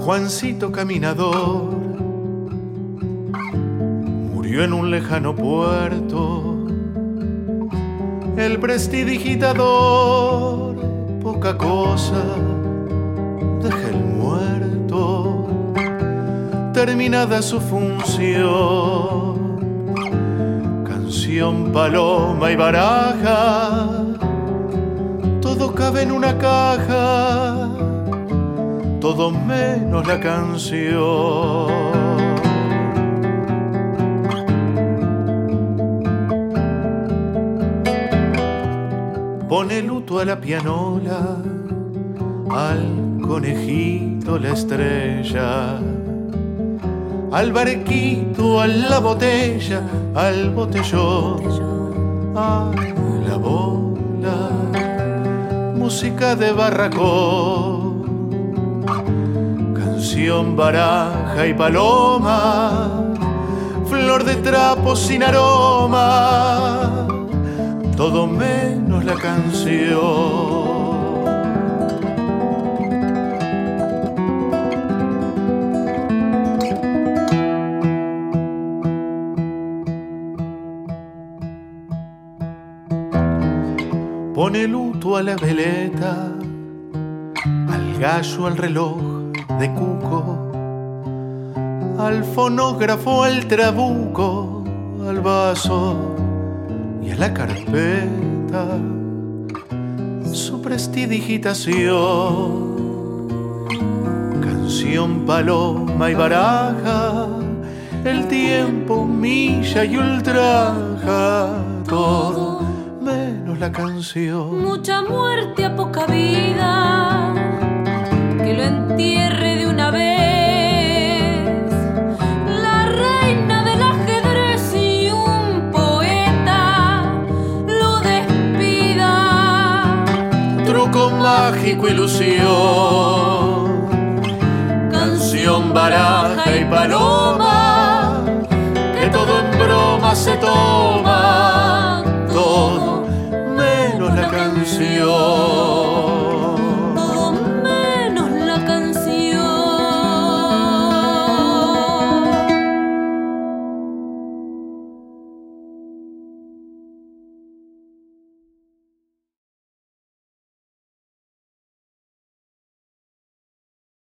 Juancito caminador murió en un lejano puerto. El prestidigitador, poca cosa, deja el muerto. Terminada su función, canción, paloma y baraja, todo cabe en una caja, todo menos la canción. Pone luto a la pianola, al conejito la estrella, al barquito, a la botella, al botellón, a la bola, música de barracón, canción, baraja y paloma, flor de trapo sin aroma, todo menos la canción. Pone luto a la veleta, al gallo, al reloj de cuco, al fonógrafo, al trabuco, al vaso y a la carpeta, su prestidigitación, canción, paloma y baraja, el tiempo humilla y ultraja, todo menos la canción. Mucha muerte a poca vida, que lo entierre de una vez. La reina del ajedrez y un poeta lo despida. Truco mágico, ilusión, canción, baraja y paloma, que todo en broma se toma.